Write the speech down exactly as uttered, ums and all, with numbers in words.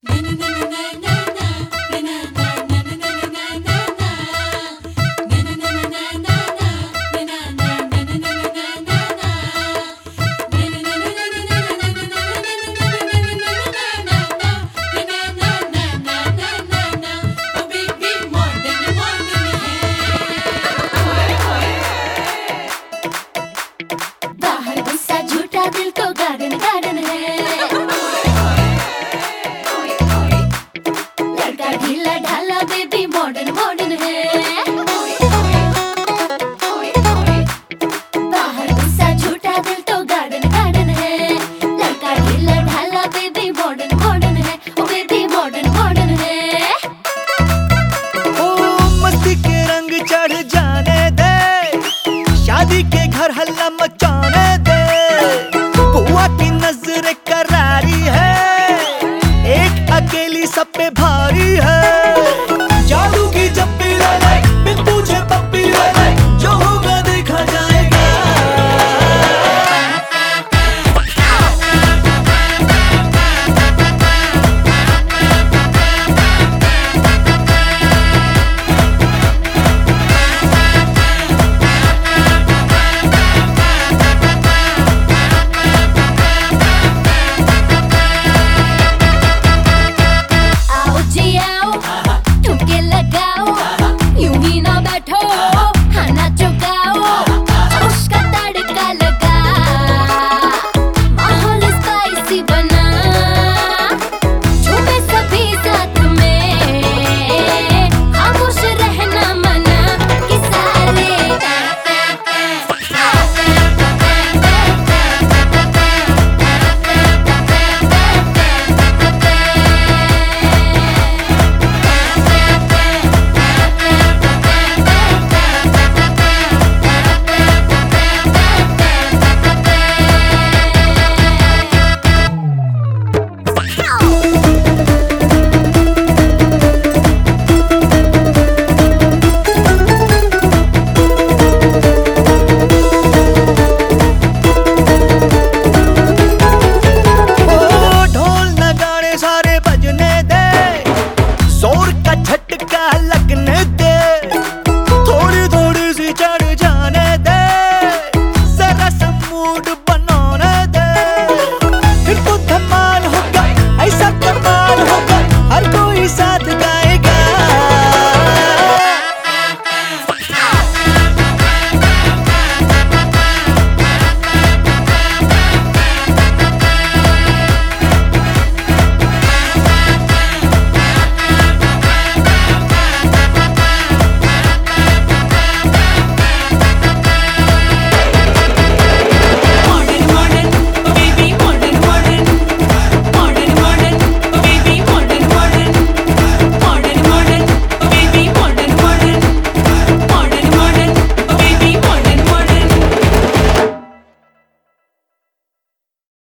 दिल तो garden garden है, लड़का ढीला ढाला बेबी मॉडर्न मॉडर्न है, बाहर गुस्सा झूठा दिल तो गार्डन गार्डन है, लड़का ढीला ढाला बेबी मॉडर्न मॉडर्न है, ओ बेबी मॉडर्न मॉडर्न है। ओ मस्ती के रंग चढ़ जाने दे, शादी के घर हल्ला मचाने दे, बुआ की नजर करारी है, एक अकेली सब पे भारी